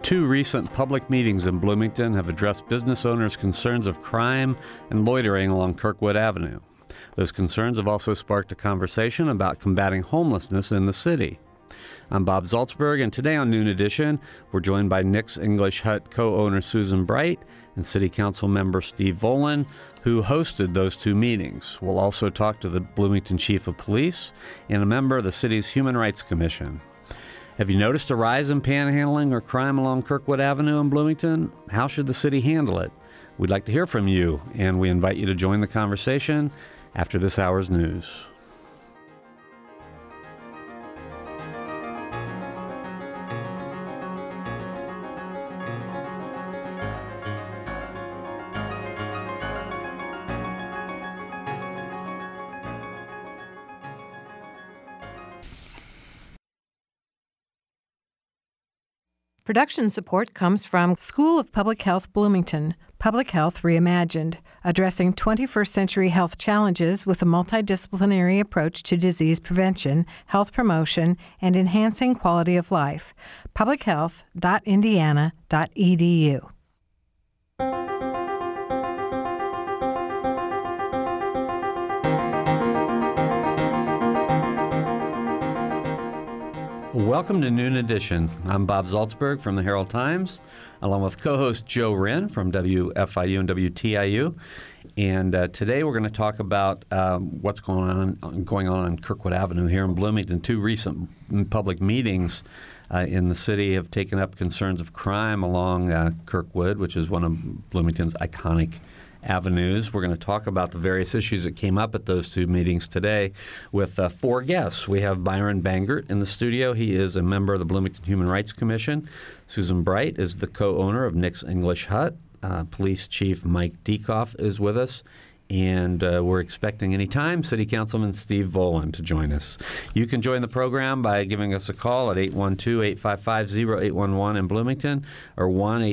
Two recent public meetings in Bloomington have addressed business owners' concerns of crime and loitering along Kirkwood Avenue. Those concerns have also sparked a conversation about combating homelessness in the city. I'm Bob Zaltsberg, and today on Noon Edition, we're joined by Nick's English Hut co-owner Susan Bright and City Council member Steve Volan, who hosted those two meetings. We'll also talk to the Bloomington Chief of Police and a member of the city's Human Rights Commission. Have you noticed a rise in panhandling or crime along Kirkwood Avenue in Bloomington? How should the city handle it? We'd like to hear from you, and we invite you to join the conversation after this hour's news. Production support comes from School of Public Health Bloomington, Public Health Reimagined, addressing 21st century health challenges with a multidisciplinary approach to disease prevention, health promotion, and enhancing quality of life. publichealth.indiana.edu. Welcome to Noon Edition. I'm Bob Zaltsberg from the Herald Times, along with co-host Joe Wren from WFIU and WTIU. And today we're going to talk about what's going on Kirkwood Avenue here in Bloomington. Two recent public meetings in the city have taken up concerns of crime along Kirkwood, which is one of Bloomington's iconic avenues. We're going to talk about the various issues that came up at those two meetings today with four guests. We have Byron Bangert in the studio. He is a member of the Bloomington Human Rights Commission. Susan Bright is the co-owner of Nick's English Hut. Police Chief Mike Dieckhoff is with us. And we're expecting any time City Councilman Steve Volan to join us. You can join the program by giving us a call at 812-855-0811 in Bloomington or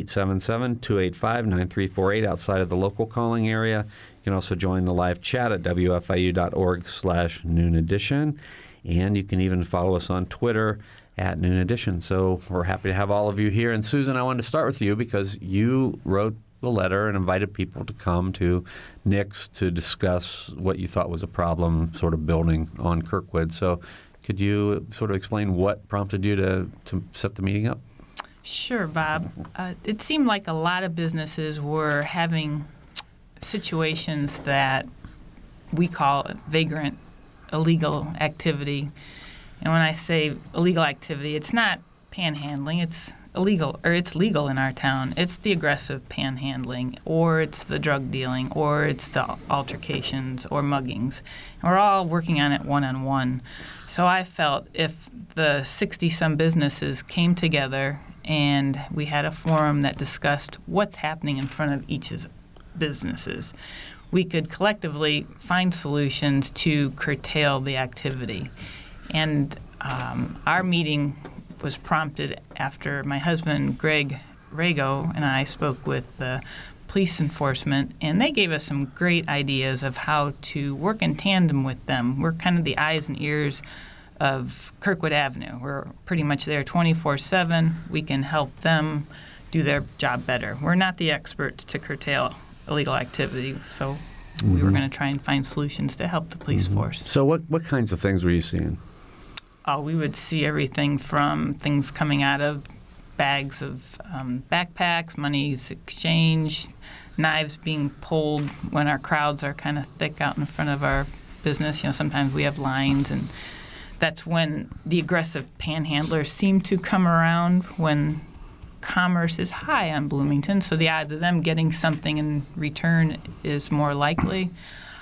1-877-285-9348 outside of the local calling area. You can also join the live chat at wfiu.org/Noon Edition. And you can even follow us on Twitter at Noon Edition. So we're happy to have all of you here. And Susan, I wanted to start with you because you wrote the letter and invited people to come to Nick's to discuss what you thought was a problem sort of building on Kirkwood. So could you sort of explain what prompted you to set the meeting up? Sure, Bob. It seemed like a lot of businesses were having situations that we call vagrant illegal activity. And when I say illegal activity, it's not panhandling, it's illegal, or it's legal in our town. It's the aggressive panhandling, or it's the drug dealing, or it's the altercations or muggings. And we're all working on it one-on-one. So I felt if the 60-some businesses came together and we had a forum that discussed what's happening in front of each of the businesses, we could collectively find solutions to curtail the activity. And our meeting was prompted after my husband, Greg Rago, and I spoke with the police enforcement, and they gave us some great ideas of how to work in tandem with them. We're kind of the eyes and ears of Kirkwood Avenue. We're pretty much there 24/7. We can help them do their job better. We're not the experts to curtail illegal activity, so we were going to try and find solutions to help the police force. So what kinds of things were you seeing? We would see everything from things coming out of bags of backpacks, money's exchanged, knives being pulled when our crowds are kind of thick out in front of our business. You know, sometimes we have lines, and that's when the aggressive panhandlers seem to come around when commerce is high on Bloomington, so the odds of them getting something in return is more likely.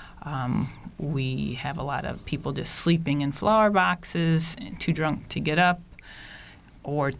We have a lot of people just sleeping in flower boxes, too drunk to get up, or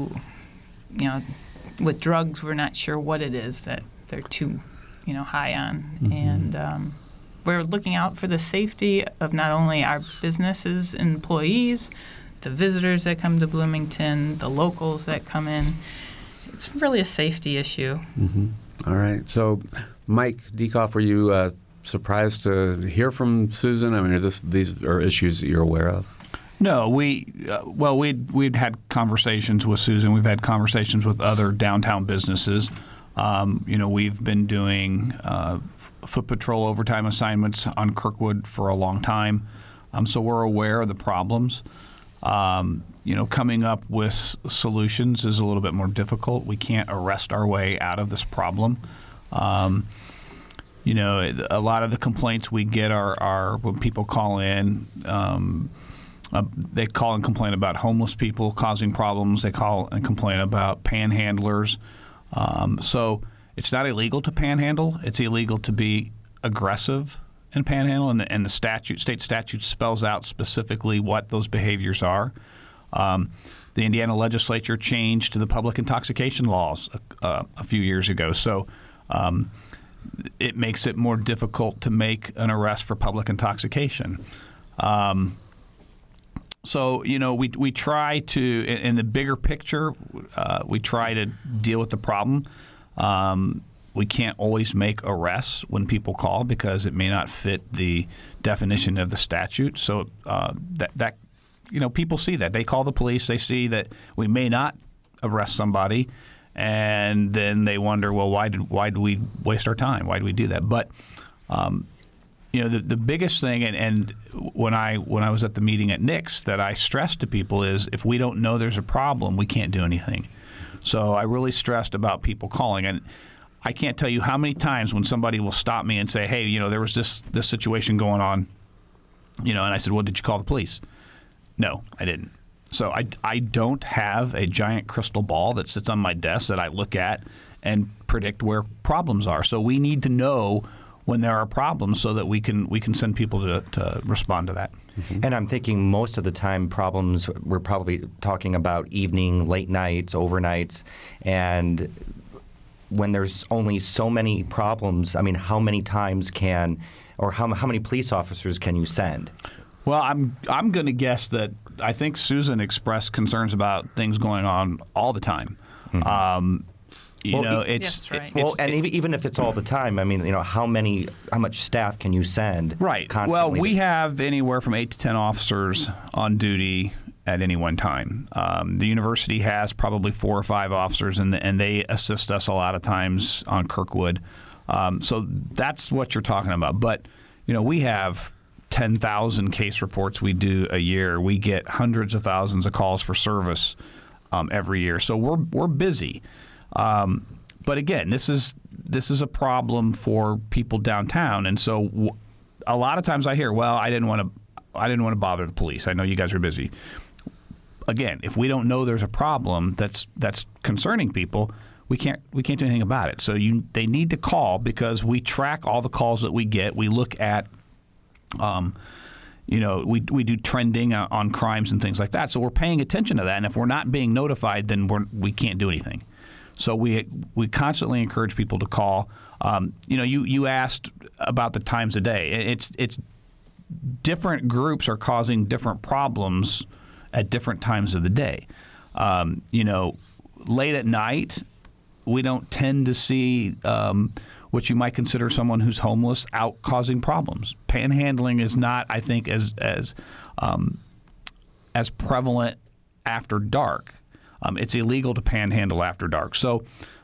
with drugs, we're not sure what it is that they're too, high on. And we're looking out for the safety of not only our businesses and employees, the visitors that come to Bloomington, the locals that come in. It's really a safety issue. All right. So, Mike Dieckhoff, were you surprised to hear from Susan? I mean, these are issues that you're aware of? No, we'd had conversations with Susan. We've had conversations with other downtown businesses. We've been doing foot patrol overtime assignments on Kirkwood for a long time, so we're aware of the problems. Coming up with solutions is a little bit more difficult. We can't arrest our way out of this problem. A lot of the complaints we get are when people call in. They call and complain about homeless people causing problems. They call and complain about panhandlers. So it's not illegal to panhandle. It's illegal to be aggressive and panhandle, and the state statute spells out specifically what those behaviors are. The Indiana legislature changed the public intoxication laws a few years ago, so it makes it more difficult to make an arrest for public intoxication. So we try to, in the bigger picture, we try to deal with the problem. We can't always make arrests when people call because it may not fit the definition of the statute. So that people see that. They call the police. They see that we may not arrest somebody, and then they wonder, well, why did we waste our time? Why did we do that? But the biggest thing, and when I was at the meeting at Nick's, that I stressed to people is if we don't know there's a problem, we can't do anything. So I really stressed about people calling, and I can't tell you how many times when somebody will stop me and say, hey, there was this situation going on, and I said, well, did you call the police? No, I didn't. So I don't have a giant crystal ball that sits on my desk that I look at and predict where problems are. So we need to know when there are problems so that we can send people to respond to that. Mm-hmm. And I'm thinking most of the time problems, we're probably talking about evening, late nights, overnights, and when there's only so many problems, I mean, how many times how many police officers can you send? Well, I'm going to guess that I think Susan expressed concerns about things going on all the time. Mm-hmm. That's right. Even if it's all the time, I mean, how much staff can you send? Right. Constantly? Well, we have anywhere from 8 to 10 officers on duty at any one time. The university has probably 4 or 5 officers, and they assist us a lot of times on Kirkwood. So that's what you're talking about. But we have 10,000 case reports we do a year. We get hundreds of thousands of calls for service every year. So we're busy. But again, this is a problem for people downtown, and so a lot of times I hear, "Well, I didn't want to bother the police. I know you guys are busy." Again, if we don't know there's a problem that's concerning people, we can't do anything about it. So they need to call because we track all the calls that we get. We look at we do trending on crimes and things like that. So we're paying attention to that, and if we're not being notified, then we can't do anything. So we constantly encourage people to call. You asked about the times a day. It's different groups are causing different problems at different times of the day. Late at night, we don't tend to see what you might consider someone who's homeless out causing problems. Panhandling is not, I think, as prevalent after dark. It's illegal to panhandle after dark. So,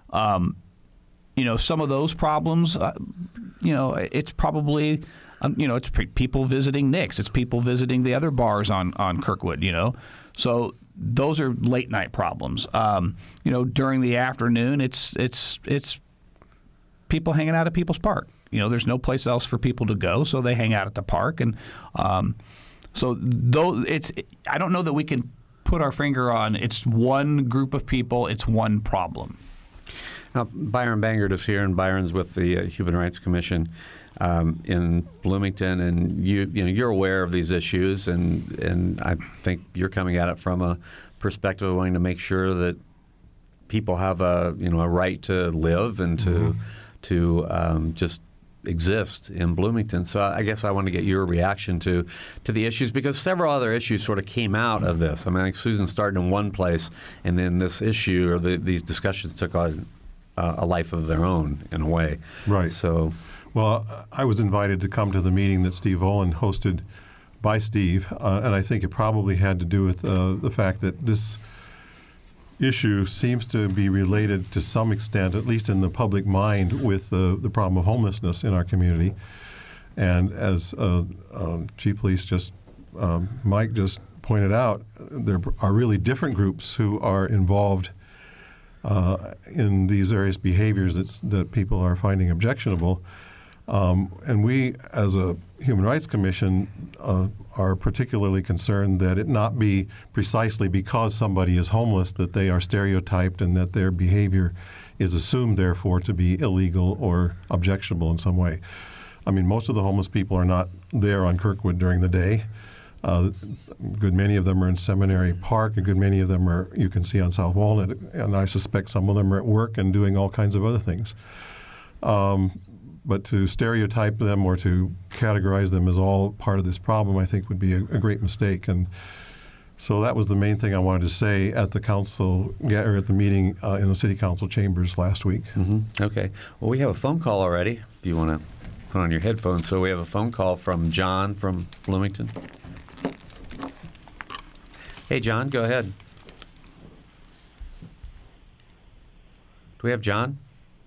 some of those problems, it's probably, it's people visiting Nick's. It's people visiting the other bars on Kirkwood, So those are late night problems. During the afternoon, it's people hanging out at People's Park. There's no place else for people to go, so they hang out at the park. And so I don't know that we can put our finger on it's one group of people, it's one problem. Now, Byron Bangert is here, and Byron's with the Human Rights Commission in Bloomington, and you're aware of these issues, and I think you're coming at it from a perspective of wanting to make sure that people have a right to live and to just exist in Bloomington. So I guess I want to get your reaction to the issues, because several other issues sort of came out of this. I mean, like Susan started in one place, and then this issue or these discussions took on a life of their own in a way. Right. So, well, I was invited to come to the meeting that Steve Olin hosted by Steve, and I think it probably had to do with the fact that this issue seems to be related to some extent, at least in the public mind, with the problem of homelessness in our community. And as Chief Police Mike just pointed out, there are really different groups who are involved in these various behaviors that people are finding objectionable. And we, as a Human Rights Commission, are particularly concerned that it not be precisely because somebody is homeless that they are stereotyped and that their behavior is assumed, therefore, to be illegal or objectionable in some way. I mean, most of the homeless people are not there on Kirkwood during the day. A good many of them are in Seminary Park. A good many of them are, you can see on South Walnut, and I suspect some of them are at work and doing all kinds of other things. But to stereotype them or to categorize them as all part of this problem, I think would be a great mistake. And so that was the main thing I wanted to say at the at the meeting in the City Council chambers last week. Mm-hmm. Okay. Well, we have a phone call already, if you want to put on your headphones. So we have a phone call from John from Bloomington. Hey, John, go ahead. Do we have John?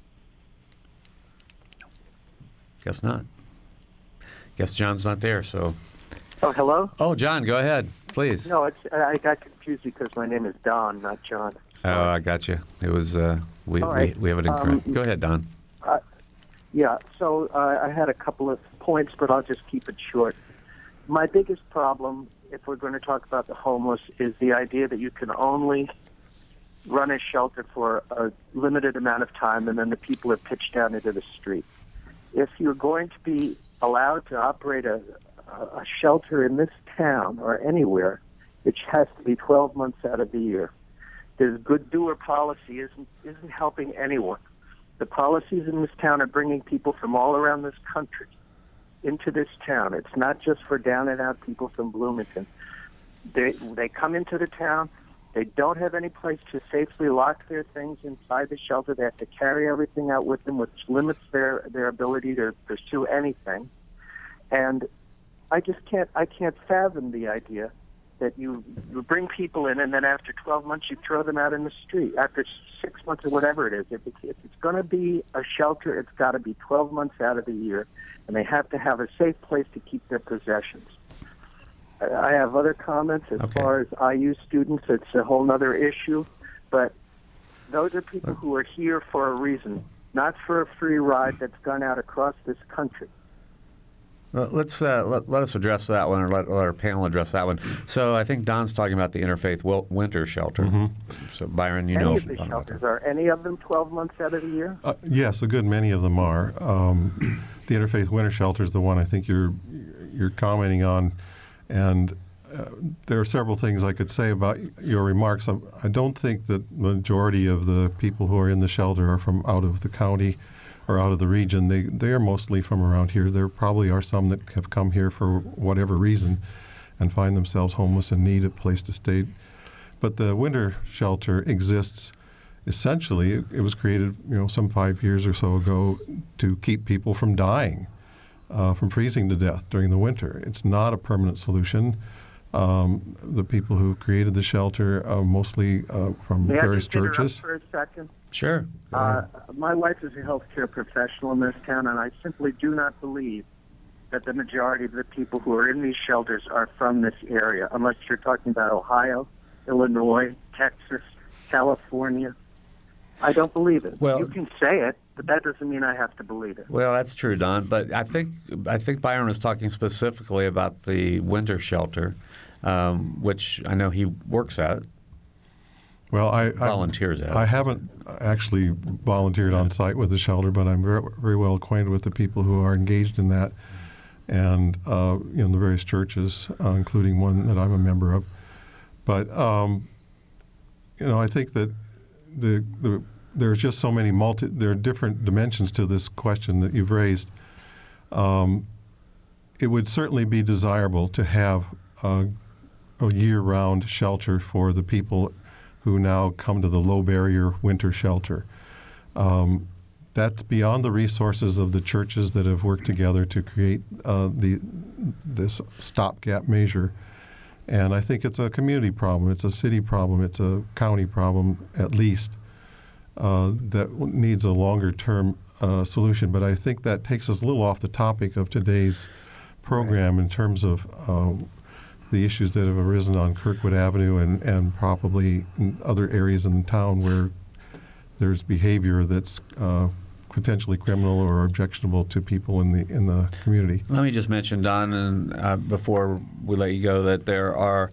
Guess not. Guess John's not there, so. Oh, hello? Oh, John, go ahead, please. No, I got confused because my name is Don, not John. Oh, I got you. It was, we have it incorrect. Go ahead, Don. So I had a couple of points, but I'll just keep it short. My biggest problem, if we're going to talk about the homeless, is the idea that you can only run a shelter for a limited amount of time and then the people are pitched down into the street. If you're going to be allowed to operate a shelter in this town or anywhere, it has to be 12 months out of the year. This good doer policy isn't helping anyone. The policies in this town are bringing people from all around this country into this town. It's not just for down and out people from Bloomington. They come into the town. They don't have any place to safely lock their things inside the shelter. They have to carry everything out with them, which limits their ability to pursue anything. And I can't fathom the idea that you bring people in and then after 12 months you throw them out in the street. After 6 months or whatever it is, if it's going to be a shelter, it's got to be 12 months out of the year, and they have to have a safe place to keep their possessions. I have other comments as far as IU students. It's a whole other issue, but those are people who are here for a reason, not for a free ride that's gone out across this country. Let's let us address that one, or let our panel address that one. So I think Don's talking about the Interfaith Winter Shelter. Mm-hmm. So Byron, any of the shelters, are any of them 12 months out of the year? Yes, a good many of them are. The Interfaith Winter Shelter is the one I think you're commenting on. And there are several things I could say about your remarks. I don't think that the majority of the people who are in the shelter are from out of the county or out of the region. They are mostly from around here. There probably are some that have come here for whatever reason and find themselves homeless and need a place to stay. But the winter shelter exists essentially. It was created, some 5 years or so ago to keep people from dying. From freezing to death during the winter. It's not a permanent solution. The people who created the shelter, mostly from various churches. May I just interrupt for a second? Sure. My wife is a healthcare professional in this town, and I simply do not believe that the majority of the people who are in these shelters are from this area, unless you're talking about Ohio, Illinois, Texas, California. I don't believe it. Well, you can say it, but that doesn't mean I have to believe it. Well, that's true, Don. But I think Byron was talking specifically about the winter shelter, which I know he works at. Well, I volunteers at. I haven't actually volunteered on site with the shelter, but I'm very, very well acquainted with the people who are engaged in that, and the various churches, including one that I'm a member of. But I think that there's just so many there are different dimensions to this question that you've raised. It would certainly be desirable to have a year-round shelter for the people who now come to the low-barrier winter shelter. That that's beyond the resources of the churches that have worked together to create this stopgap measure. And I think it's a community problem, it's a city problem, it's a county problem at least, that needs a longer-term solution. But I think that takes us a little off the topic of today's program in terms of the issues that have arisen on Kirkwood Avenue and probably in other areas in town where there's behavior that's potentially criminal or objectionable to people in the community. Let me just mention, Don, and before we let you go, that there are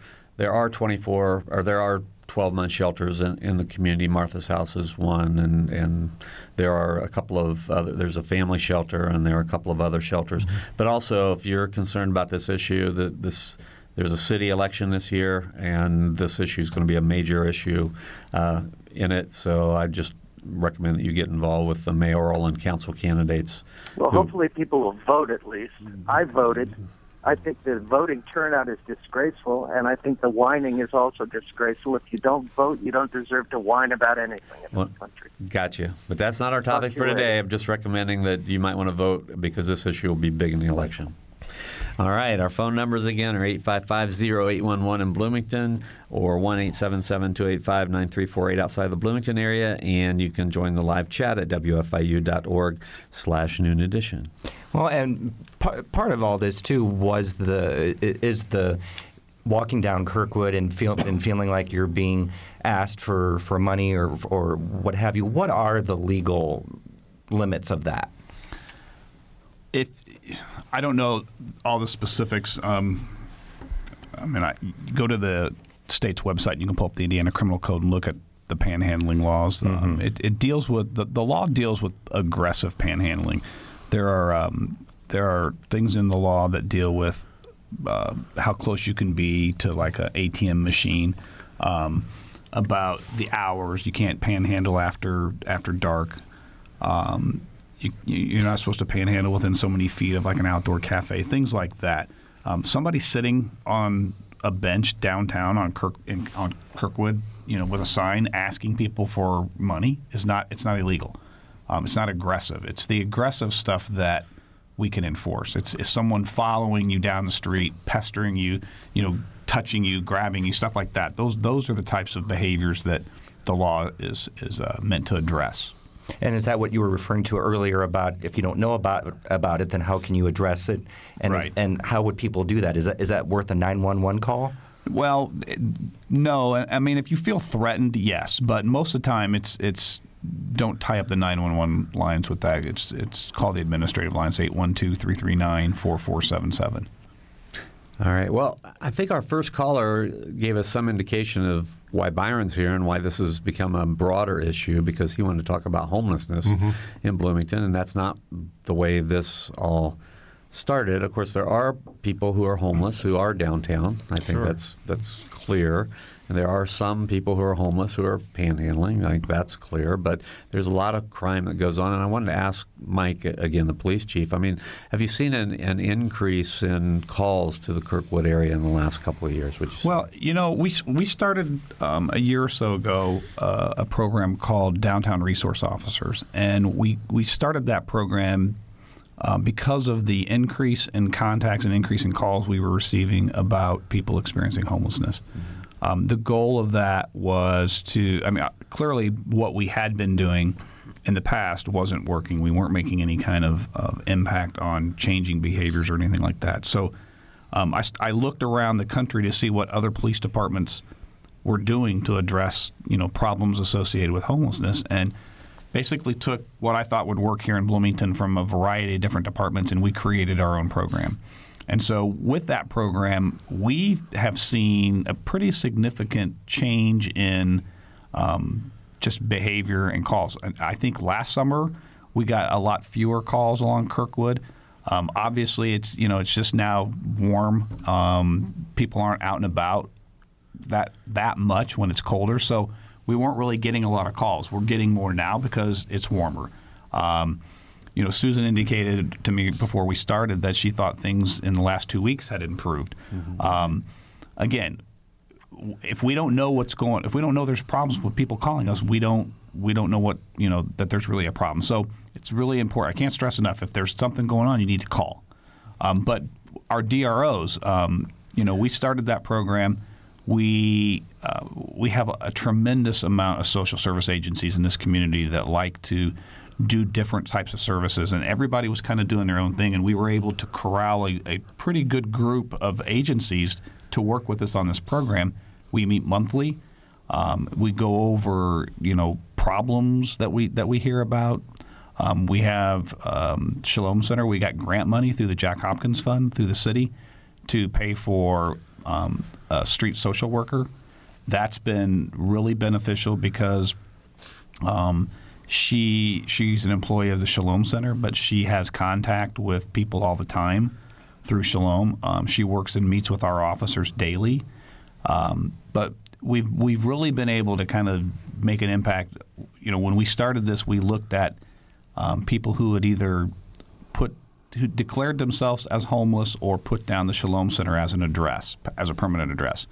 12-month shelters in the community. Martha's House is one, and there are a couple of other. There's a family shelter, and there are a couple of other shelters. Mm-hmm. But also, if you're concerned about this issue, there's a city election this year, and this issue is going to be a major issue in it. So I just recommend that you get involved with the mayoral and council candidates. Well, hopefully people will vote at least. I voted. I think the voting turnout is disgraceful, and I think the whining is also disgraceful. If you don't vote, you don't deserve to whine about anything in this country. Gotcha. But that's not our topic for today. I'm just recommending that you might want to vote because this issue will be big in the election. All right. Our phone numbers again are 855-0811 in Bloomington or 1-877-285-9348 outside the Bloomington area. And you can join the live chat at wfiu.org/noon edition. Well, and part of all this, too, is the walking down Kirkwood and feeling like you're being asked for money or what have you. What are the legal limits of that? I don't know all the specifics. You go to the state's website and you can pull up the Indiana Criminal Code and look at the panhandling laws. Mm-hmm. It deals with the law deals with aggressive panhandling. There are things in the law that deal with how close you can be to like an ATM machine, about the hours. You can't panhandle after dark. You're not supposed to panhandle within so many feet of like an outdoor cafe, things like that. Somebody sitting on a bench downtown on Kirkwood, with a sign asking people for money it's not illegal. It's not aggressive. It's the aggressive stuff that we can enforce. It's someone following you down the street, pestering you, touching you, grabbing you, stuff like that. Those are the types of behaviors that the law is meant to address. And is that what you were referring to earlier about if you don't know about it, then how can you address it? And right. And how would people do that? Is that worth a 911 call? Well, no. I mean, if you feel threatened, yes. But most of the time, it's don't tie up the 911 lines with that. It's called the administrative lines, 812-339-4477. All right. Well, I think our first caller gave us some indication of why Byron's here and why this has become a broader issue, because he wanted to talk about homelessness in Bloomington, and that's not the way this all started. Of course, there are people who are homeless who are downtown. I think that's clear. And there are some people who are homeless who are panhandling. I think that's clear. But there's a lot of crime that goes on. And I wanted to ask Mike, again, the police chief, I mean, have you seen an increase in calls to the Kirkwood area in the last couple of years? Would you say? Well, we started a year or so ago a program called Downtown Resource Officers. And we started that program because of the increase in contacts and increase in calls we were receiving about people experiencing homelessness. The goal of that was clearly what we had been doing in the past wasn't working. We weren't making any kind of impact on changing behaviors or anything like that. So I looked around the country to see what other police departments were doing to address, problems associated with homelessness, and basically took what I thought would work here in Bloomington from a variety of different departments, and we created our own program. And so with that program, we have seen a pretty significant change in just behavior and calls. And I think last summer we got a lot fewer calls along Kirkwood. Obviously, it's just now warm. People aren't out and about that much when it's colder, so we weren't really getting a lot of calls. We're getting more now because it's warmer. Susan indicated to me before we started that she thought things in the last 2 weeks had improved. Mm-hmm. Again, if we don't know what's going, if we don't know there's problems with people calling us, we don't know what, that there's really a problem. So it's really important. I can't stress enough, if there's something going on, you need to call. But our DROs, we started that program. We have a tremendous amount of social service agencies in this community that like to do different types of services, and everybody was kind of doing their own thing, and we were able to corral a pretty good group of agencies to work with us on this program. We meet monthly. We go over, problems that we hear about. We have Shalom Center. We got grant money through the Jack Hopkins Fund through the city to pay for a street social worker. That's been really beneficial because she's an employee of the Shalom Center, but she has contact with people all the time through Shalom. She works and meets with our officers daily. But we've really been able to kind of make an impact. When we started this, we looked at people who had either who declared themselves as homeless or put down the Shalom Center as an address, as a permanent address.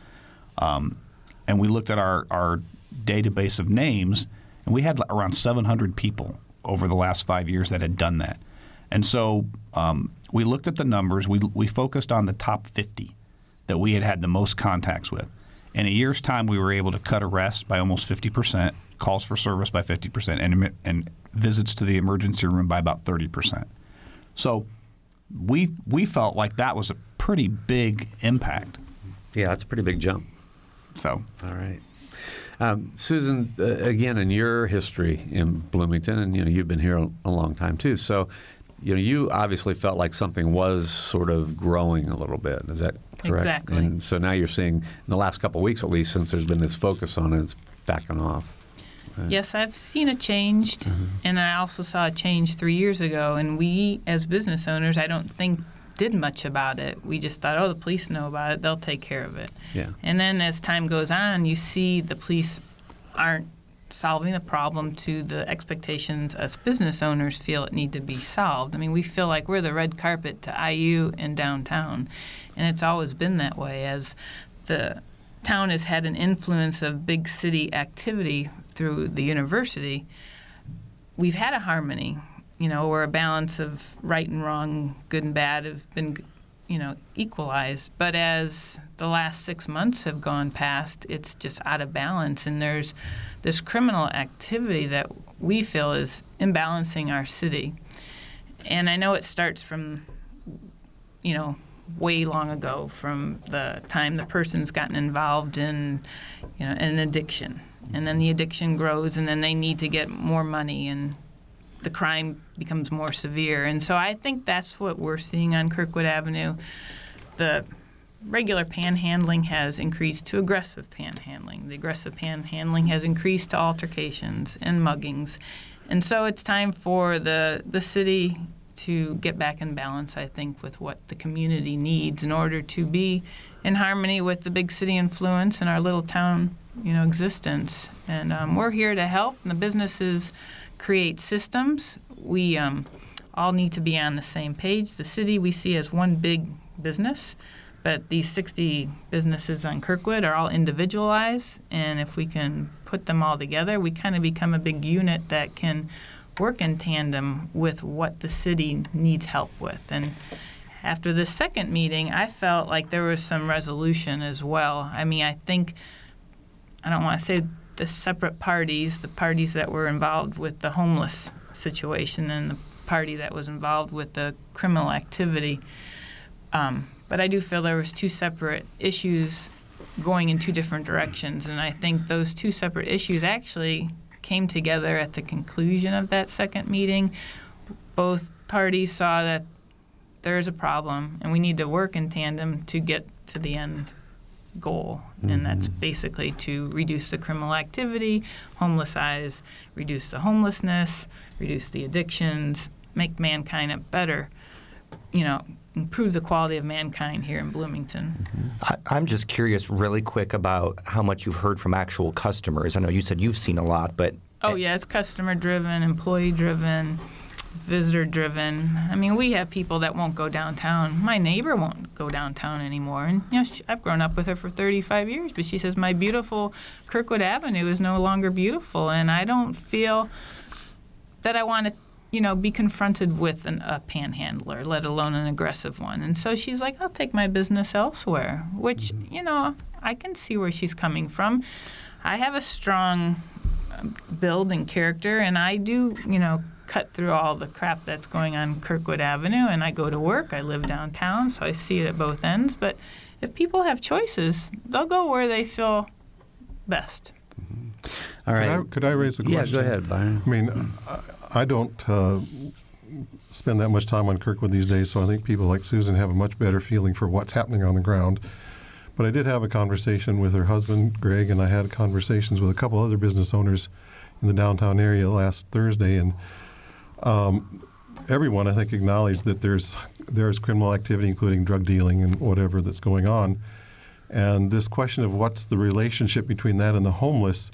And we looked at our database of names, and we had around 700 people over the last 5 years that had done that. And so we looked at the numbers. We focused on the top 50 that we had the most contacts with. In a year's time, we were able to cut arrests by almost 50%, calls for service by 50%, and visits to the emergency room by about 30%. So we felt like that was a pretty big impact. Yeah, that's a pretty big jump. So, all right. Susan, again, in your history in Bloomington, and you've been here a long time too, so you obviously felt like something was sort of growing a little bit. Is that correct? Exactly. And so now you're seeing, in the last couple of weeks at least, since there's been this focus on it, it's backing off. Right? Yes, I've seen it changed, and I also saw a change 3 years ago, and we, as business owners, I don't think did much about it. We just thought, the police know about it, they'll take care of it. Yeah. And then as time goes on, you see the police aren't solving the problem to the expectations us business owners feel it need to be solved. I mean, we feel like we're the red carpet to IU and downtown, and it's always been that way. As the town has had an influence of big city activity through the university, we've had a harmony, where a balance of right and wrong, good and bad have been, equalized. But as the last 6 months have gone past, it's just out of balance, and there's this criminal activity that we feel is imbalancing our city. And I know it starts from, way long ago, from the time the person's gotten involved in, an addiction. And then the addiction grows, and then they need to get more money, and the crime becomes more severe. And so I think that's what we're seeing on Kirkwood Avenue. The regular panhandling has increased to aggressive panhandling. The aggressive panhandling has increased to altercations and muggings. And so it's time for the city to get back in balance, I think, with what the community needs in order to be in harmony with the big city influence and our little town, existence. And we're here to help, and the businesses create systems. We all need to be on the same page. The city we see as one big business, but these 60 businesses on Kirkwood are all individualized, and if we can put them all together, we kind of become a big unit that can work in tandem with what the city needs help with. And after the second meeting, I felt like there was some resolution as well. I mean, I think, I don't want to say the separate parties, the parties that were involved with the homeless situation and the party that was involved with the criminal activity. But I do feel there was two separate issues going in two different directions, and I think those two separate issues actually came together at the conclusion of that second meeting. Both parties saw that there is a problem, and we need to work in tandem to get to the end goal, and that's basically to reduce the criminal activity, homelessize, reduce the homelessness, reduce the addictions, make mankind better, improve the quality of mankind here in Bloomington. I'm just curious really quick about how much you've heard from actual customers. I know you said you've seen a lot, but... Oh, yeah, it's customer-driven, employee-driven. visitor driven. I mean, we have people that won't go downtown. My neighbor won't go downtown anymore. And I've grown up with her for 35 years, but she says my beautiful Kirkwood Avenue is no longer beautiful, and I don't feel that I want to be confronted with a panhandler, let alone an aggressive one. And so she's like, I'll take my business elsewhere, which, I can see where she's coming from. I have a strong build and character, and I do, cut through all the crap that's going on Kirkwood Avenue, and I go to work. I live downtown, so I see it at both ends. But if people have choices, they'll go where they feel best. All right. Could I raise a question? Yeah, go ahead, Byron. I mean, I don't spend that much time on Kirkwood these days, so I think people like Susan have a much better feeling for what's happening on the ground. But I did have a conversation with her husband, Greg, and I had conversations with a couple other business owners in the downtown area last Thursday, and everyone, I think, acknowledged that there's criminal activity, including drug dealing and whatever that's going on. And this question of what's the relationship between that and the homeless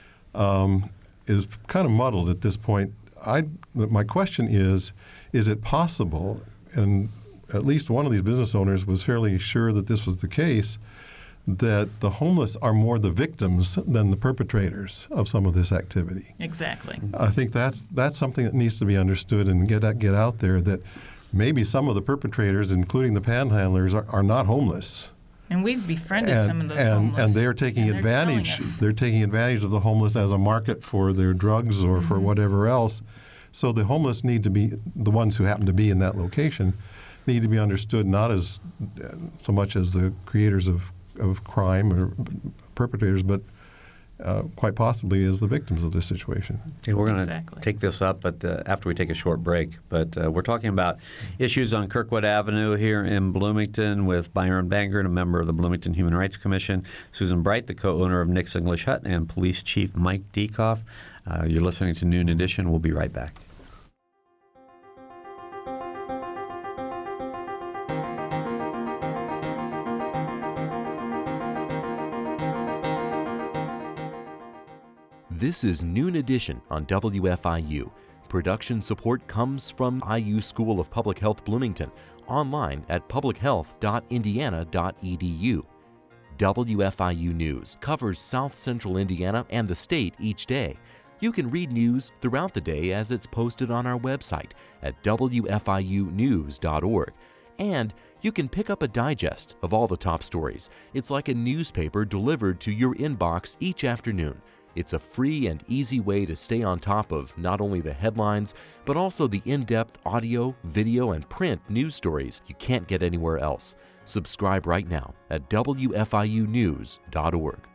is kind of muddled at this point. My question is it possible, and at least one of these business owners was fairly sure that this was the case, that the homeless are more the victims than the perpetrators of some of this activity? Exactly. I think that's something that needs to be understood and get out there, that maybe some of the perpetrators, including the panhandlers, are not homeless. And we've befriended some of those homeless. And they're taking advantage. They're taking advantage of the homeless as a market for their drugs or for whatever else. So the homeless need to be, the ones who happen to be in that location, need to be understood not as so much as the creators of crime or perpetrators, but quite possibly as the victims of this situation. Okay, we're going to take this up, but after we take a short break. But we're talking about issues on Kirkwood Avenue here in Bloomington with Byron Bangert, a member of the Bloomington Human Rights Commission, Susan Bright, the co-owner of Nick's English Hut, and Police Chief Mike Dekoff. You're listening to Noon Edition. We'll be right back. This is Noon Edition on WFIU. Production support comes from IU School of Public Health Bloomington, online at publichealth.indiana.edu. WFIU News covers South Central Indiana and the state each day. You can read news throughout the day as it's posted on our website at wfiunews.org. And you can pick up a digest of all the top stories. It's like a newspaper delivered to your inbox each afternoon. It's a free and easy way to stay on top of not only the headlines, but also the in-depth audio, video, and print news stories you can't get anywhere else. Subscribe right now at wfiunews.org.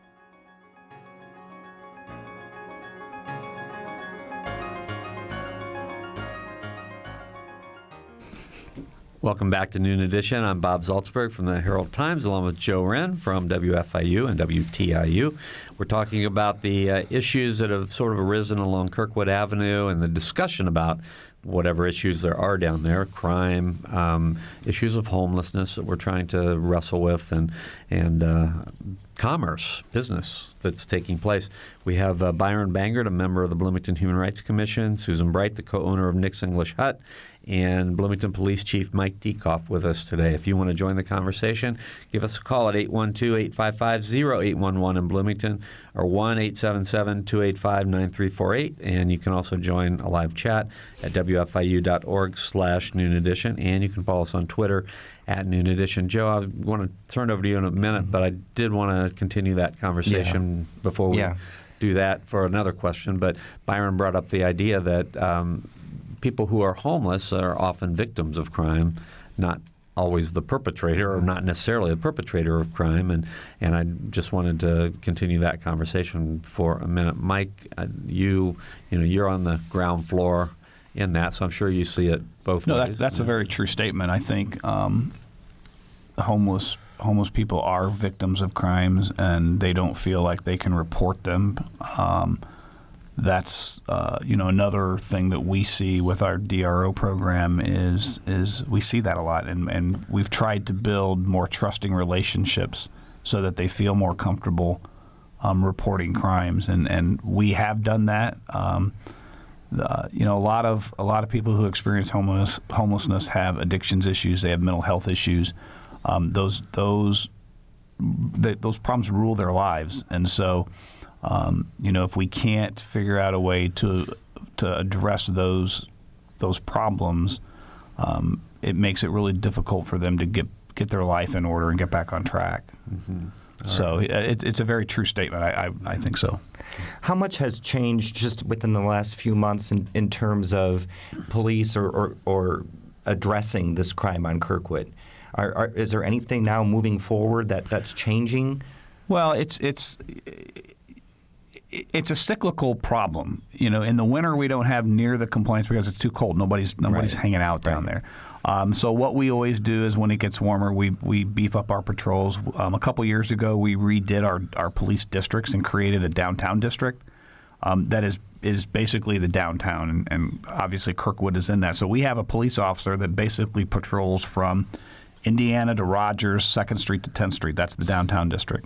Welcome back to Noon Edition. I'm Bob Zaltsberg from the Herald Times, along with Joe Wren from WFIU and WTIU. We're talking about the issues that have sort of arisen along Kirkwood Avenue and the discussion about whatever issues there are down there, crime, issues of homelessness that we're trying to wrestle with, and commerce, business that's taking place. We have Byron Bangert, a member of the Bloomington Human Rights Commission, Susan Bright, the co-owner of Nick's English Hut, and Bloomington Police Chief Mike Dekoff with us today. If you want to join the conversation, give us a call at 812-855-0811 in Bloomington or 1-877-285-9348. And you can also join a live chat at wfiu.org/Noon Edition. And you can follow us on Twitter at Noon Edition. Joe, I want to turn over to you in a minute, but I did want to continue that conversation before we do that for another question. But Byron brought up the idea that people who are homeless are often victims of crime, not always the perpetrator or not necessarily the perpetrator of crime. And I just wanted to continue that conversation for a minute. Mike, you're on the ground floor in that, so I'm sure you see it both ways. No, that's a very true statement. I think homeless people are victims of crimes, and they don't feel like they can report them. That's another thing that we see with our DRO program is we see that a lot, and we've tried to build more trusting relationships so that they feel more comfortable reporting crimes, and we have done that. A lot of people who experience homelessness have addictions issues. They have mental health issues. Those problems rule their lives, and so if we can't figure out a way to address those problems, it makes it really difficult for them to get their life in order and get back on track. Mm-hmm. So it's a very true statement. I think so. How much has changed just within the last few months in terms of police or addressing this crime on Kirkwood? Is there anything now moving forward that's changing? Well, it's a cyclical problem. In the winter we don't have near the complaints because it's too cold. Nobody's hanging out down there. So what we always do is when it gets warmer, we beef up our patrols. A couple years ago, we redid our police districts and created a downtown district that is basically the downtown, and obviously Kirkwood is in that. So we have a police officer that basically patrols from Indiana to Rogers, 2nd Street to 10th Street. That's the downtown district.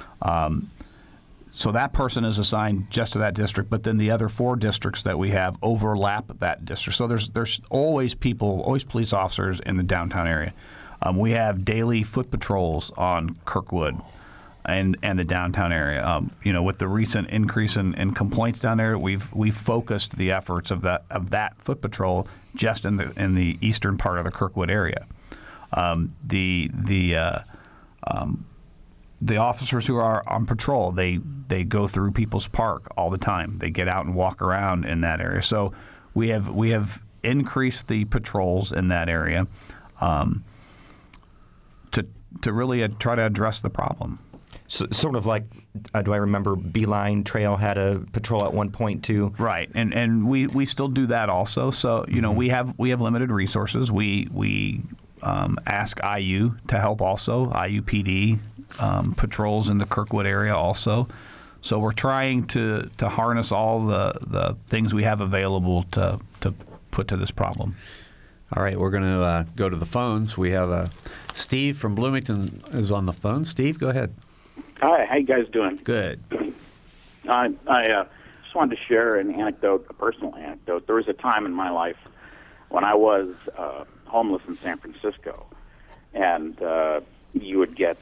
So that person is assigned just to that district, but then the other 4 districts that we have overlap that district. So there's always police officers in the downtown area. We have daily foot patrols on Kirkwood and the downtown area. With the recent increase in complaints down there, we've focused the efforts of that foot patrol just in the eastern part of the Kirkwood area. The officers who are on patrol, they go through People's Park all the time. They get out and walk around in that area. So we have increased the patrols in that area to really try to address the problem. So, sort of like, do I remember Beeline Trail had a patrol at one point too? Right, and we still do that also. So we have limited resources. We ask IU to help also. IUPD patrols in the Kirkwood area also. So we're trying to harness all the things we have available to put to this problem. All right, we're going to go to the phones. We have Steve from Bloomington is on the phone. Steve, go ahead. Hi, how you guys doing? Good. I just wanted to share a personal anecdote. There was a time in my life when I was homeless in San Francisco, and you would get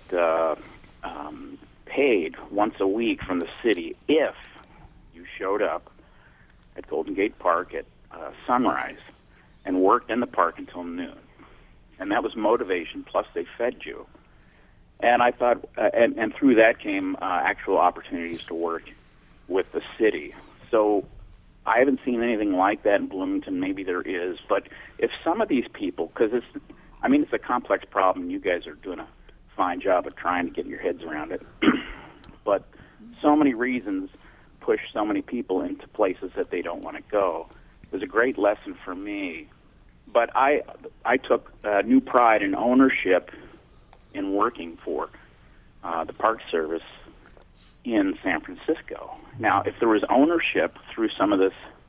paid once a week from the city if you showed up at Golden Gate Park at sunrise and worked in the park until noon. And that was motivation, plus they fed you. And I thought, and through that came actual opportunities to work with the city. So I haven't seen anything like that in Bloomington. Maybe there is. But if some of these people, because it's a complex problem. You guys are doing a fine job of trying to get your heads around it. But so many reasons push so many people into places that they don't want to go. It was a great lesson for me. But I took new pride in ownership in working for the Park Service in San Francisco. Now, if there was ownership through some of this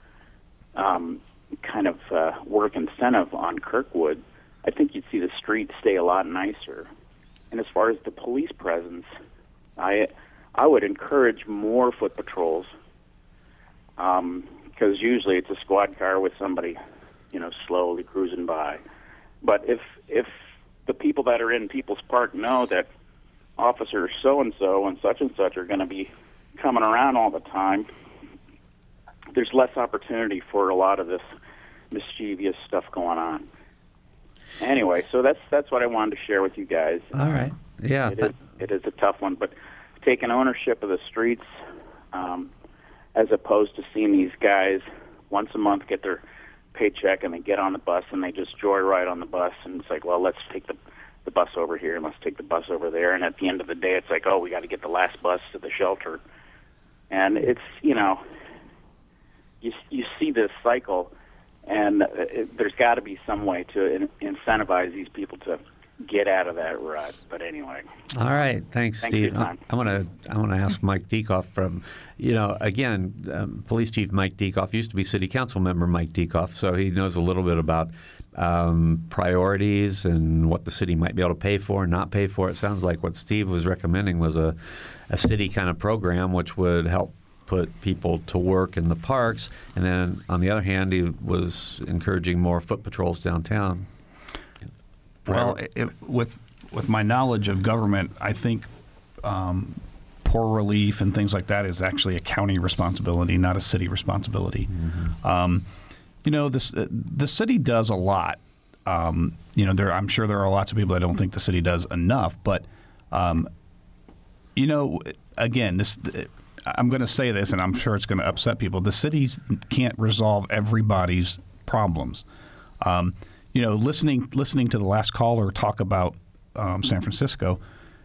kind of work incentive on Kirkwood, I think you'd see the streets stay a lot nicer. And as far as the police presence, I would encourage more foot patrols because usually it's a squad car with somebody, slowly cruising by. But if the people that are in People's Park know that officer so-and-so and such are going to be coming around all the time, there's less opportunity for a lot of this mischievous stuff going on. Anyway, so that's what I wanted to share with you guys. All right. Yeah. It is a tough one, but taking ownership of the streets as opposed to seeing these guys once a month get their paycheck and they get on the bus and they just joyride on the bus, and it's like, well, let's take the bus over here and let's take the bus over there, and at the end of the day it's like, oh, we got to get the last bus to the shelter. And it's, you see this cycle, and there's got to be some way to incentivize these people to get out of that rut. But anyway. All right. Thanks Steve. I want to ask Mike Dieckhoff from, Police Chief Mike Dieckhoff used to be City Council member Mike Dieckhoff, so he knows a little bit about priorities and what the city might be able to pay for and not pay for. It sounds like what Steve was recommending was a city kind of program which would help put people to work in the parks. And then on the other hand, he was encouraging more foot patrols downtown. Well, with my knowledge of government, I think poor relief and things like that is actually a county responsibility, not a city responsibility. Mm-hmm. The city does a lot. I'm sure there are lots of people that don't think the city does enough. But, again, I'm going to say this, and I'm sure it's going to upset people. The cities can't resolve everybody's problems. Listening to the last caller talk about San Francisco,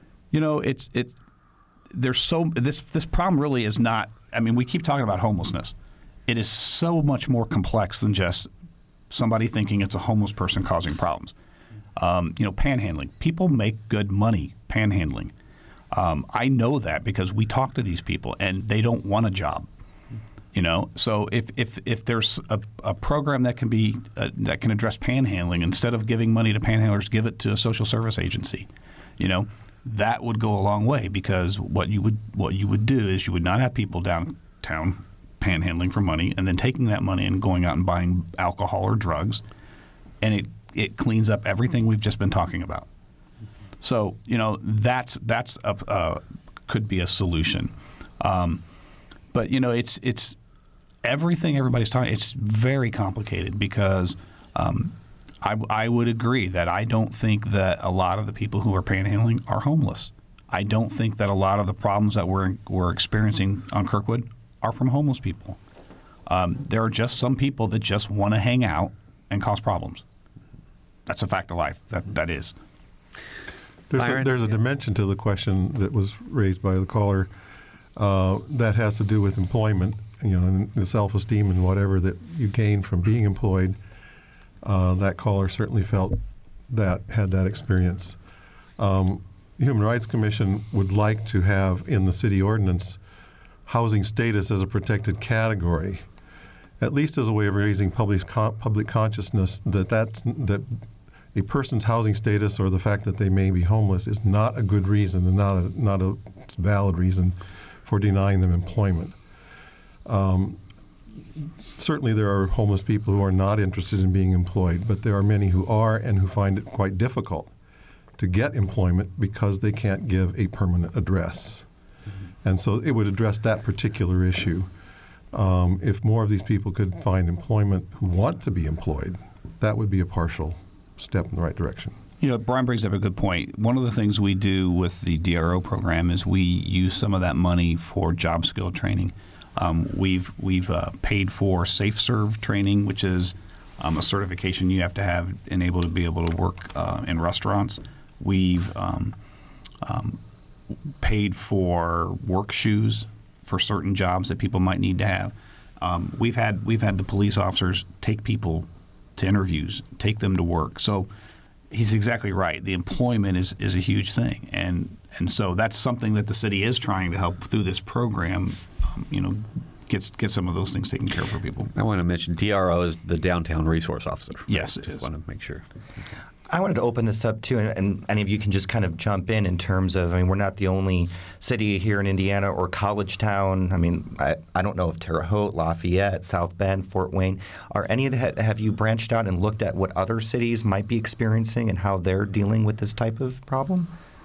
this problem really is not. I mean, we keep talking about homelessness. It is so much more complex than just somebody thinking it's a homeless person causing problems. Panhandling. People make good money panhandling. I know that because we talk to these people and they don't want a job. So if there's a program that can address panhandling, instead of giving money to panhandlers, give it to a social service agency. That would go a long way, because what you would do is you would not have people downtown panhandling for money and then taking that money and going out and buying alcohol or drugs, and it cleans up everything we've just been talking about. So that's could be a solution, but it's everything everybody's talking. It's very complicated because I would agree that I don't think that a lot of the people who are panhandling are homeless. I don't think that a lot of the problems that we're experiencing on Kirkwood are from homeless people. There are just some people that just want to hang out and cause problems. That's a fact of life. That is. There's a dimension to the question that was raised by the caller that has to do with employment, and the self-esteem and whatever that you gain from being employed. That caller certainly felt that, had that experience. The Human Rights Commission would like to have in the city ordinance housing status as a protected category, at least as a way of raising public consciousness that a person's housing status or the fact that they may be homeless is not a good reason and not a valid reason for denying them employment. Certainly there are homeless people who are not interested in being employed, but there are many who are and who find it quite difficult to get employment because they can't give a permanent address. Mm-hmm. And so it would address that particular issue. If more of these people could find employment who want to be employed, that would be a partial step in the right direction. Brian brings up a good point. One of the things we do with the DRO program is we use some of that money for job skill training. We've paid for SafeServe training, which is a certification you have to have and able to work in restaurants. We've paid for work shoes for certain jobs that people might need to have. We've had the police officers take people to interviews, take them to work. So he's exactly right. The employment is a huge thing, and so that's something that the city is trying to help through this program. Get some of those things taken care of for people. I want to mention DRO is the Downtown Resource Officer. Yes, I just want to make sure. I wanted to open this up too, and any of you can just kind of jump in terms of, we're not the only city here in Indiana or college town. I don't know if Terre Haute, Lafayette, South Bend, Fort Wayne, are any of that, have you branched out and looked at what other cities might be experiencing and how they're dealing with this type of problem?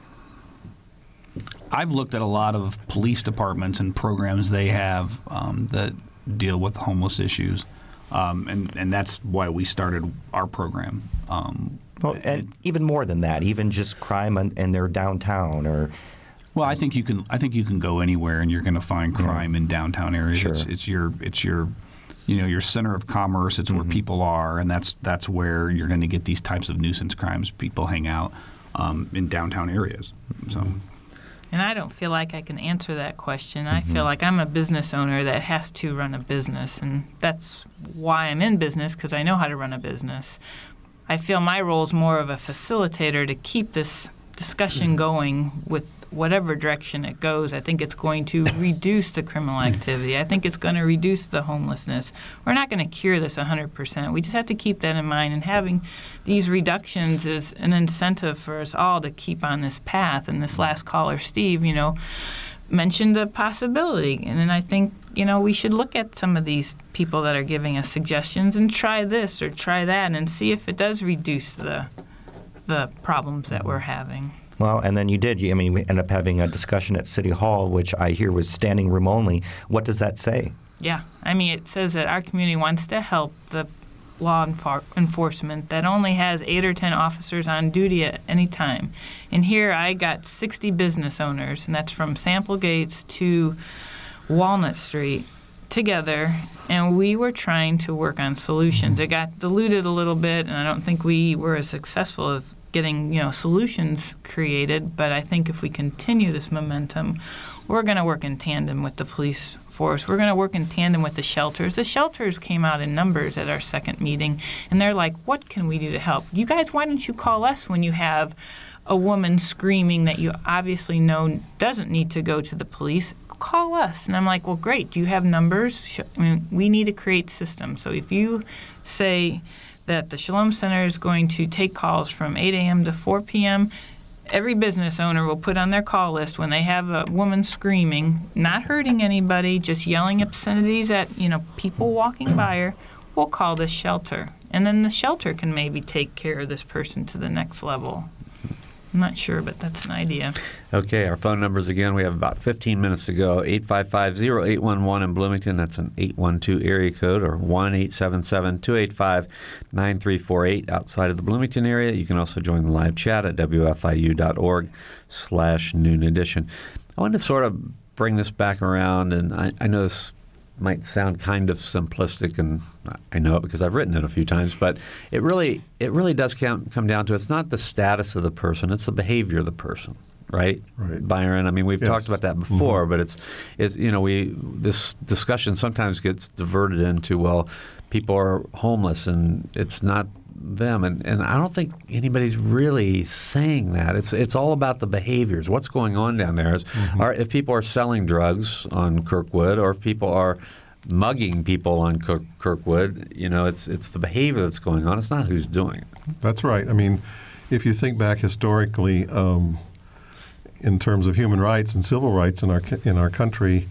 I've looked at a lot of police departments and programs they have that deal with homeless issues, and that's why we started our program. And even more than that, even just crime in their downtown, or. Well, I think you can go anywhere and you're going to find crime in downtown areas. Sure. It's your your center of commerce. It's where people are, and that's where you're going to get these types of nuisance crimes. People hang out in downtown areas. So. And I don't feel like I can answer that question. I feel like I'm a business owner that has to run a business, and that's why I'm in business, because I know how to run a business. I feel my role is more of a facilitator to keep this discussion going with whatever direction it goes. I think it's going to reduce the criminal activity. I think it's going to reduce the homelessness. We're not going to cure this 100%. We just have to keep that in mind, and having these reductions is an incentive for us all to keep on this path. And this last caller, Steve, mentioned a possibility. And then I think, we should look at some of these people that are giving us suggestions and try this or try that and see if it does reduce the problems that we're having. Well, and then you did. We ended up having a discussion at City Hall, which I hear was standing room only. What does that say? Yeah. It says that our community wants to help the law enforcement that only has 8 or 10 officers on duty at any time. And here I got 60 business owners, and that's from Sample Gates to Walnut Street together, and we were trying to work on solutions. It got diluted a little bit, and I don't think we were as successful as getting solutions created, but I think if we continue this momentum, we're going to work in tandem with the police force. We're going to work in tandem with the shelters. The shelters came out in numbers at our second meeting, and they're like, what can we do to help? You guys, why don't you call us when you have a woman screaming that you obviously know doesn't need to go to the police? Call us. And I'm like, well, great. Do you have numbers? We need to create systems. So if you say that the Shalom Center is going to take calls from 8 a.m. to 4 p.m., every business owner will put on their call list when they have a woman screaming, not hurting anybody, just yelling obscenities at, people walking by her, we'll call this shelter. And then the shelter can maybe take care of this person to the next level. I'm not sure, but that's an idea. Okay, our phone numbers again. We have about 15 minutes to go. 855-0811 in Bloomington. That's an 812 area code, or 1-877-285-9348 outside of the Bloomington area. You can also join the live chat at wfiu.org/noon edition. I wanted to sort of bring this back around, and I know this might sound kind of simplistic, and I know it because I've written it a few times, but it really does come down to, it's not the status of the person, it's the behavior of the person, right? Byron, we've talked about that before, but it's this discussion sometimes gets diverted into, well, people are homeless and it's not them, and I don't think anybody's really saying that. It's all about the behaviors. What's going on down there? If people are selling drugs on Kirkwood, or if people are mugging people on Kirkwood, it's the behavior that's going on. It's not who's doing it. That's right. If you think back historically, in terms of human rights and civil rights in our country,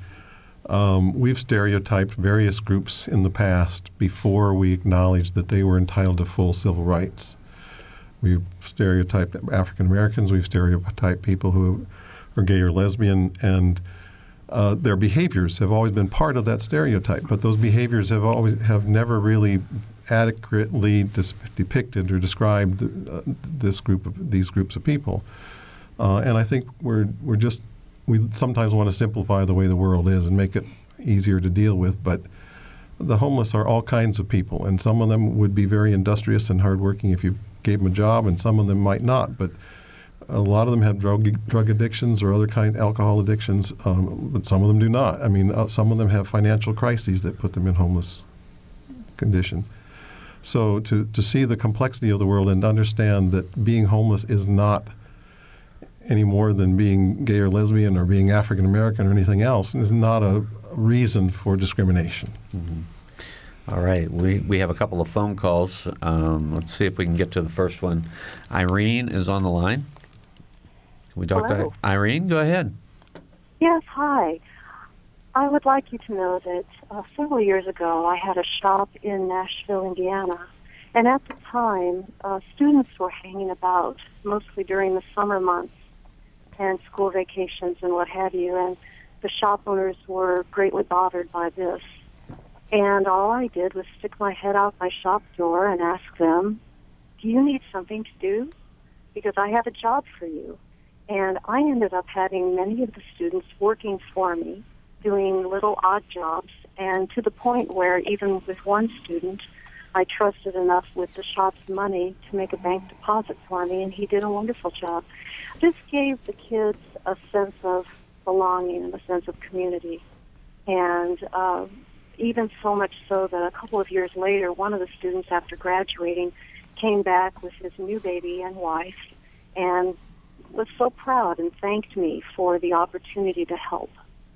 we've stereotyped various groups in the past before we acknowledged that they were entitled to full civil rights. We've stereotyped African Americans. We've stereotyped people who are gay or lesbian, and their behaviors have always been part of that stereotype. But those behaviors have never really adequately depicted or described these groups of people. And I think we sometimes want to simplify the way the world is and make it easier to deal with, but the homeless are all kinds of people, and some of them would be very industrious and hardworking if you gave them a job, and some of them might not. But a lot of them have drug addictions or other alcohol addictions, but some of them do not. Some of them have financial crises that put them in homeless condition. So to see the complexity of the world and to understand that being homeless is not any more than being gay or lesbian or being African American or anything else is not a reason for discrimination. All right. We have a couple of phone calls. Let's see if we can get to the first one. Irene is on the line. Can we talk to Irene? Go ahead. Yes, hi. I would like you to know that several years ago I had a shop in Nashville, Indiana, and at the time students were hanging about, mostly during the summer months and school vacations and what have you, and the shop owners were greatly bothered by this. And all I did was stick my head out my shop door and ask them, do you need something to do? Because I have a job for you. And I ended up having many of the students working for me, doing little odd jobs, and to the point where even with one student, I trusted enough with the shop's money to make a bank deposit for me, and he did a wonderful job. This gave the kids a sense of belonging and a sense of community. And even so much so that a couple of years later, one of the students, after graduating, came back with his new baby and wife and was so proud and thanked me for the opportunity to help.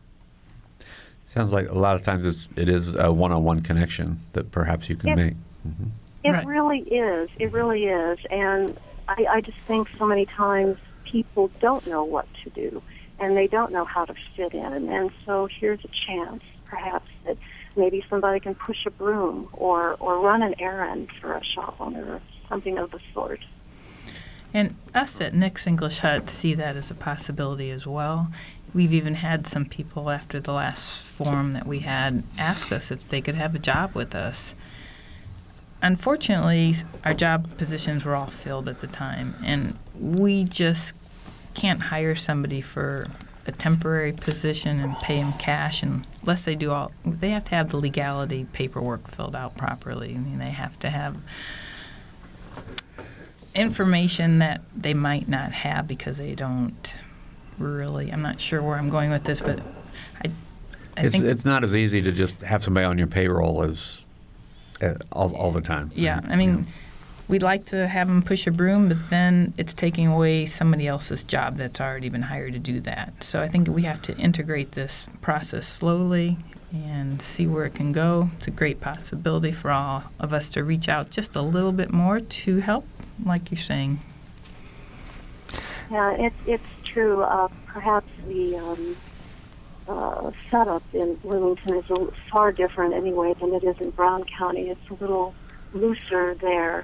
Sounds like a lot of times it is a one-on-one connection that perhaps you can make. It really is. It really is. And I just think so many times people don't know what to do. and they don't know how to fit in. And so here's a chance, perhaps, that maybe somebody can push a broom or run an errand for a shop owner or something of the sort. And us at Nick's English Hut see that as a possibility as well. We've even had some people after the last forum that we had ask us if they could have a job with us. Unfortunately, our job positions were all filled at the time, and we just can't hire somebody for a temporary position and pay them cash unless they have to have the legality paperwork filled out properly. I mean, they have to have information that they might not have because they don't really. I'm not sure where I'm going with this, but I think it's not as easy to just have somebody on your payroll as all the time. Yeah, I mean, we'd like to have them push a broom, but then it's taking away somebody else's job that's already been hired to do that. So I think we have to integrate this process slowly and see where it can go. It's a great possibility for all of us to reach out just a little bit more to help, like you're saying. Yeah, it's true. Perhaps the setup in Bloomington is far different anyway than it is in Brown County. It's a little looser there.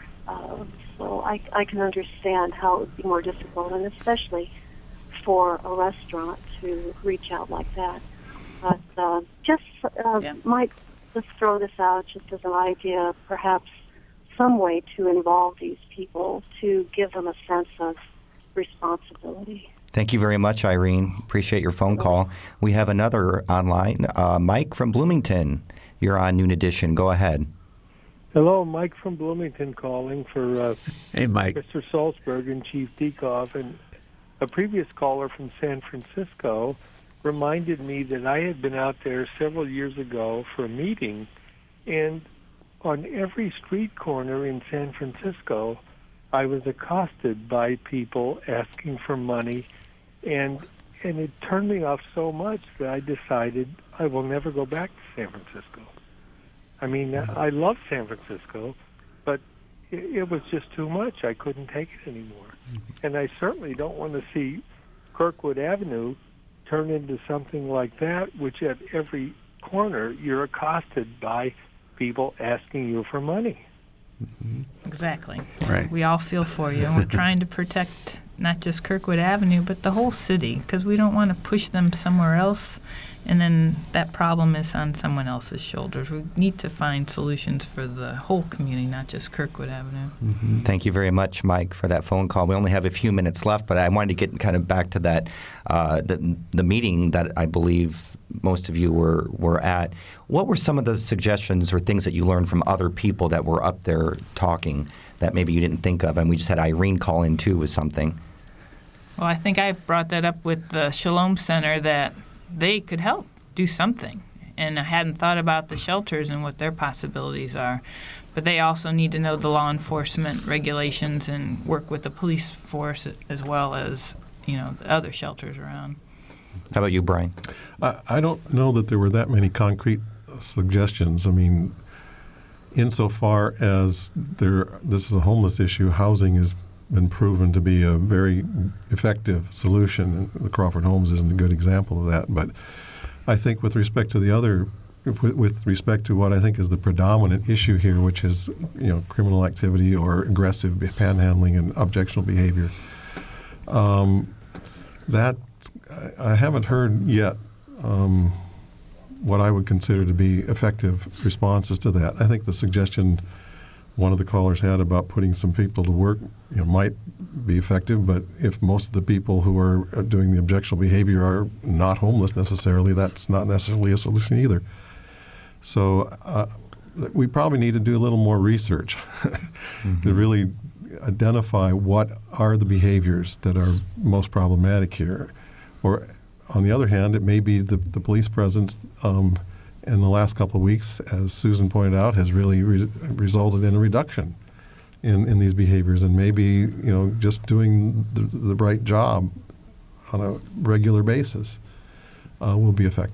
So I can understand how it would be more difficult, and especially for a restaurant to reach out like that. But might just throw this out just as an idea, perhaps some way to involve these people to give them a sense of responsibility. Thank you very much, Irene. Appreciate your phone call. We have another online, Mike from Bloomington. You're on Noon Edition. Go ahead. Hello, Mike from Bloomington calling for Hey, Mike. Mr. Salzberg and Chief Dieckhoff. And a previous caller from San Francisco reminded me that I had been out there several years ago for a meeting, and on every street corner in San Francisco, I was accosted by people asking for money, and it turned me off so much that I decided I will never go back to San Francisco. I mean, I love San Francisco, but it was just too much. I couldn't take it anymore. And I certainly don't want to see Kirkwood Avenue turn into something like that, which at every corner you're accosted by people asking you for money. Exactly. Right. We all feel for you. We're trying to protect not just Kirkwood Avenue, but the whole city, because we don't want to push them somewhere else, and then that problem is on someone else's shoulders. We need to find solutions for the whole community, not just Kirkwood Avenue. Mm-hmm. Thank you very much, Mike, for that phone call. We only have a few minutes left, but I wanted to get kind of back to that the meeting that I believe most of you were at. What were some of the suggestions or things that you learned from other people that were up there talking that maybe you didn't think of? And we just had Irene call in, too, with something. Well, I think I brought that up with the Shalom Center that they could help do something. And I hadn't thought about the shelters and what their possibilities are. But they also need to know the law enforcement regulations and work with the police force as well as, the other shelters around. How about you, Brian? I don't know that there were that many concrete suggestions. I mean, insofar as this is a homeless issue, housing has been proven to be a very effective solution. The Crawford Homes isn't a good example of that. But I think with respect to with respect to what I think is the predominant issue here, which is criminal activity or aggressive panhandling and objectionable behavior, that I haven't heard yet what I would consider to be effective responses to that. I think the suggestion one of the callers had about putting some people to work might be effective, but if most of the people who are doing the objectionable behavior are not homeless necessarily, that's not necessarily a solution either. So we probably need to do a little more research to really identify what are the behaviors that are most problematic here. Or on the other hand, it may be the police presence in the last couple of weeks, as Susan pointed out, has really resulted in a reduction in these behaviors. And maybe, just doing the right job on a regular basis will be effective.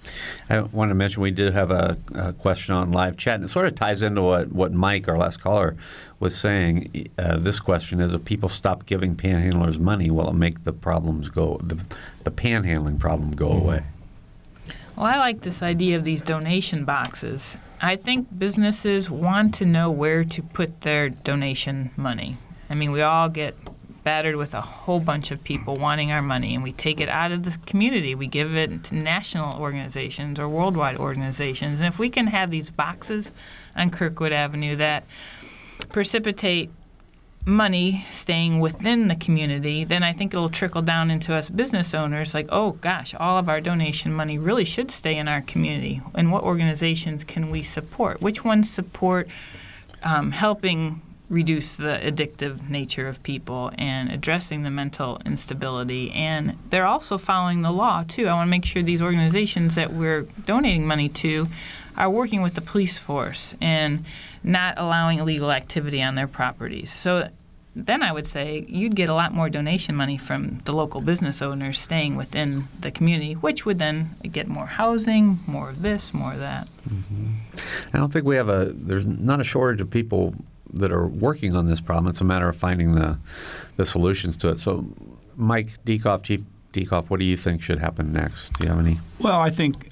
I want to mention we did have a question on live chat, and it sort of ties into what Mike, our last caller, was saying. This question is, if people stop giving panhandlers money, will it make the problems go, the panhandling problem go away? Well, I like this idea of these donation boxes. I think businesses want to know where to put their donation money. I mean, we all get battered with a whole bunch of people wanting our money, and we take it out of the community. We give it to national organizations or worldwide organizations. And if we can have these boxes on Kirkwood Avenue that precipitate money staying within the community, then I think it'll trickle down into us business owners like, oh gosh, all of our donation money really should stay in our community. And what organizations can we support? Which ones support helping reduce the addictive nature of people and addressing the mental instability? And they're also following the law, too. I want to make sure these organizations that we're donating money to are working with the police force and not allowing illegal activity on their properties. So then I would say you'd get a lot more donation money from the local business owners staying within the community, which would then get more housing, more of this, more of that. Mm-hmm. I don't think there's not a shortage of people that are working on this problem. It's a matter of finding the solutions to it. So, Mike Dieckhoff, Chief Dieckhoff, what do you think should happen next? Do you have any? Well, I think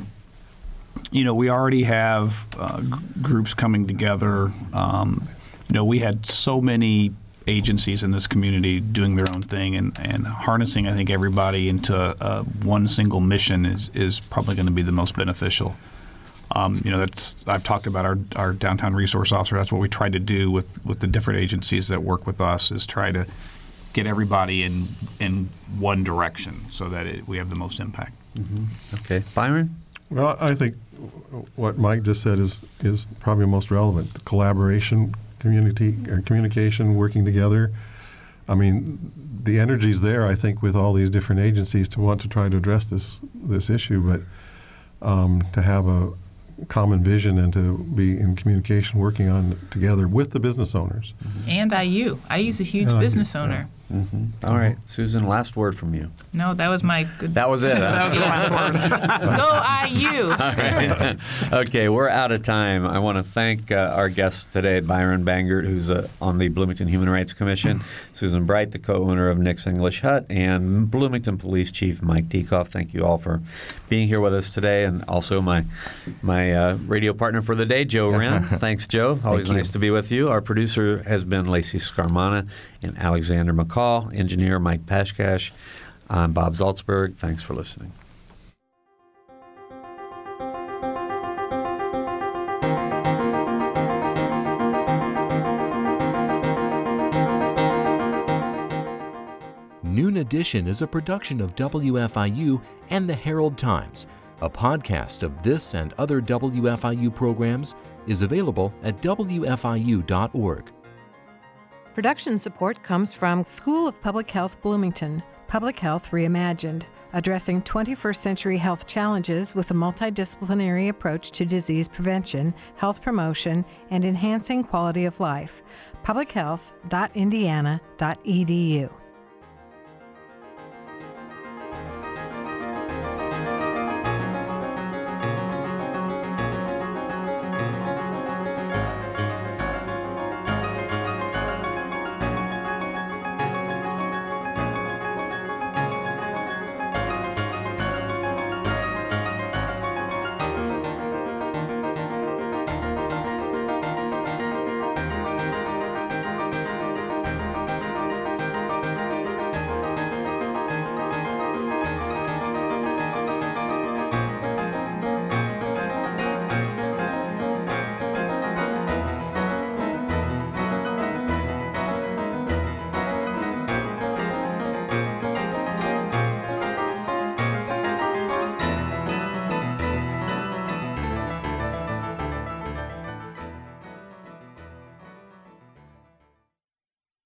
we already have groups coming together. We had so many agencies in this community doing their own thing, and harnessing, I think, everybody into one single mission is probably going to be the most beneficial. I've talked about our downtown resource officer. That's what we try to do with the different agencies that work with us, is try to get everybody in one direction so that we have the most impact. Mm-hmm. Okay. Byron? Well, I think what Mike just said is probably most relevant. The collaboration, communication, working together. I mean, the energy's there, I think, with all these different agencies to want to try to address this issue, but to have a common vision and to be in communication working on it together with the business owners. And IU. IU's a huge business owner. Mm-hmm. All right. Susan, last word from you. No, that was my good. That was it. That was the last word. Go IU. All right. Okay, we're out of time. I want to thank our guests today, Byron Bangert, who's on the Bloomington Human Rights Commission, Susan Bright, the co-owner of Nick's English Hut, and Bloomington Police Chief Mike Dieckhoff. Thank you all for being here with us today, and also my radio partner for the day, Joe Wren. Thanks, Joe. Always nice to be with you. Our producer has been Lacey Scarmana and Alexander McCall. Engineer Mike Pashkash. I'm Bob Zaltsberg. Thanks for listening. Noon Edition is a production of WFIU and the Herald Times. A podcast of this and other WFIU programs is available at WFIU.org. Production support comes from School of Public Health Bloomington, Public Health Reimagined, addressing 21st century health challenges with a multidisciplinary approach to disease prevention, health promotion, and enhancing quality of life. publichealth.indiana.edu